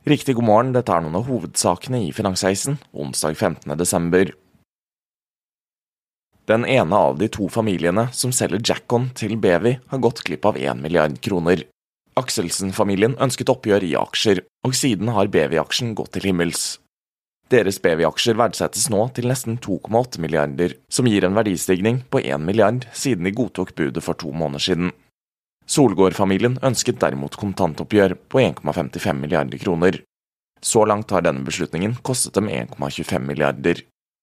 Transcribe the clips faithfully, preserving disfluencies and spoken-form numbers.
Riktig god morgen, dette er noen av hovedsakene i Finansheisen, onsdag femtende desember. Den ene av de to familiene som selger Jackon til Bevi har gått glipp av en milliard kroner. Akselsen-familien ønsket oppgjør i aksjer, og siden har Bevi-aksjen gått til himmels. Deres Bevi-aksjer verdsettes nå til nesten to komma åtte milliarder, som gir en verdistigning på en milliard siden de godtok budet for to måneder siden. Solgård-familien ønsket derimot kontantoppgjør på en komma femtifem milliarder kroner. Så langt har denne beslutningen kostet dem en komma tjuefem milliarder.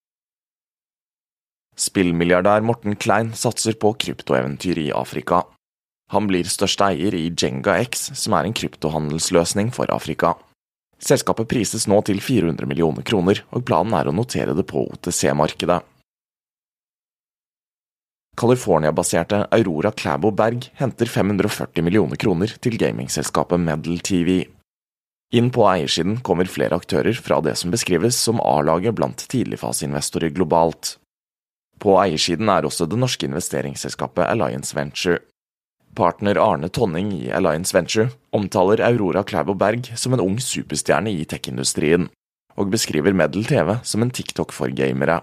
Spillmilliardær Morten Klein satser på kryptoeventyr i Afrika. Han blir største eier i Jenga X, som er en kryptohandelsløsning for Afrika. Selskapet prises nå til fire hundre millioner kroner, og planen er å notere det på O T C-markedet. California-baserte Aurora Klæbo Berg henter fem hundre og førti millioner kroner til gamingselskapet Medal T V. Inn på eiersiden kommer flere aktører fra det som beskrives som A-laget blant tidligfaseinvestorer globalt. På eiersiden er også det norske investeringsselskapet Alliance Venture. Partner Arne Tonning i Alliance Venture omtaler Aurora Klæbo Berg som en ung superstjerne i tech-industrien, og beskriver Medal T V som en TikTok for gamere.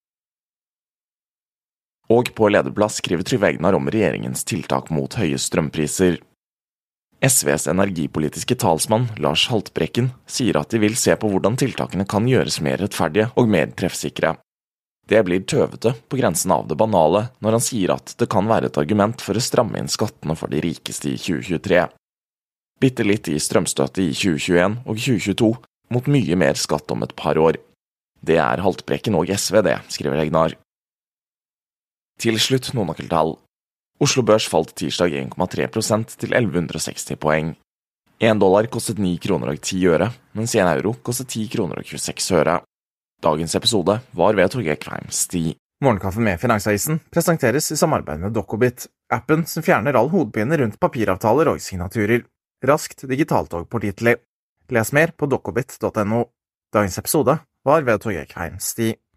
Og på lederplass skriver Trygve Egnar om regjeringens tiltak mot høye strømpriser. S Vs energipolitiske talsmann, Lars Haltbrekken, sier at de vil se på hvordan tiltakene kan gjøres mer rettferdige og mer treffsikre. Det blir tøvete på grensen av det banale når han sier at det kan være et argument for å stramme inn skattene for de rikeste i tjue tjuetre. Bitte litt i strømstøtte i tjue tjueen og tjue tjueto, mot mye mer skatt om et par år. Det er Haltbrekken og S V det, skriver Egnar. Til slutt noen nøkkeltall. Oslo Børs falt tirsdag en komma tre prosent til elleve hundre og seksti poeng. En dollar kostet ni kroner og ti øre, mens en euro kostet ti kroner og tjueseks øre. Dagens episode var ved Torgeir Kveim Sti. Morgenkaffe med Finansheisen presenteres i samarbeid med Dokobit, appen som fjerner all hodepine rundt papiravtaler og signaturer. Raskt digitalt og pålitelig. Les mer på dokobit punktum no. Dagens episode var ved Torgeir Kveim Sti.